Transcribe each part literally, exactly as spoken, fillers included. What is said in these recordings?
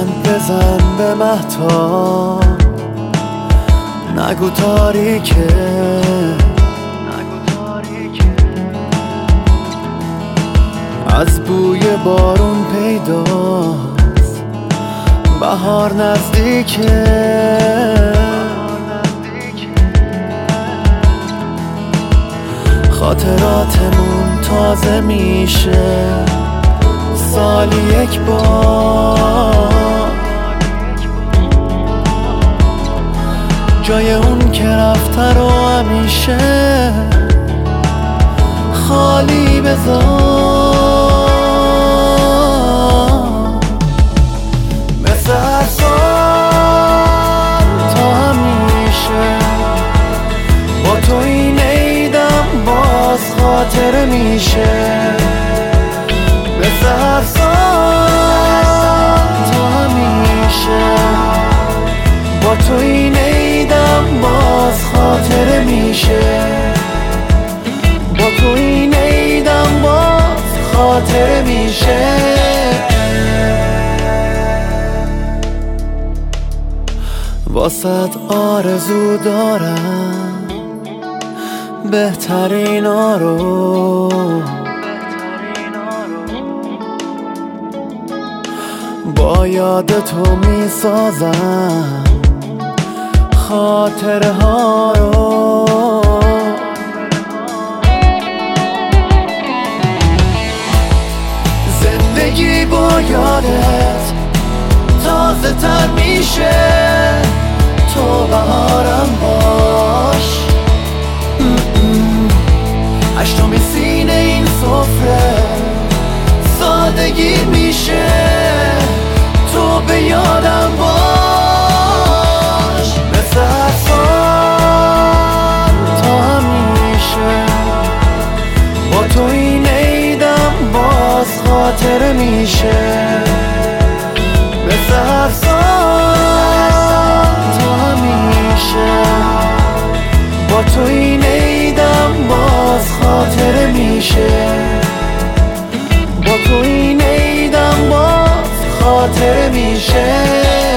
لبخند بزن به مهتاب، نگو تاریکه از بوی بارون پیداست بهار نزدیکه. خاطراتمون تازه میشه سالی یک بار، جای اون که رفته رو همیشه خالی بذار. مثل هر سال تا همیشه با تو این عیدم باز خاطره میشه. مثل هر سال تا همیشه با تو این عیدم باز خاطره میشه. با تو این عیدم باز خاطره میشه. واسه آرزو دارم بهترینا رو، با یاد تو میسازم خاطره ها رو. زندگی با یادت تازه تر میشه، تو بهارم باش. هشتم سینه این سفره سادگی میشه، تو به یادم باش. مثل هر سال تا همیشه با تو این عیدم باز خاطره میشه. مثل هر سال تا همیشه با تو این عیدم باز خاطره میشه. با تو این عیدم باز خاطره میشه.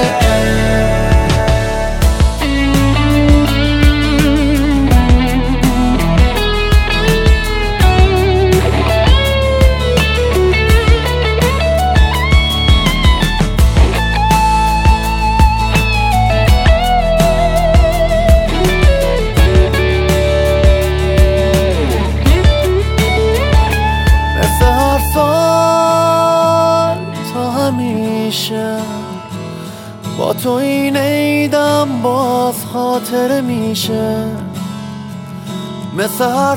با تو این عیدم باز خاطره میشه. مثل هر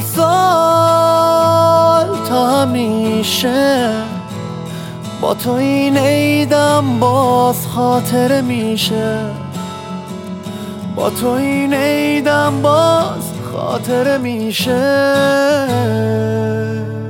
سال تا همیشه با تو این عیدم باز خاطره میشه. با تو این عیدم باز خاطره میشه.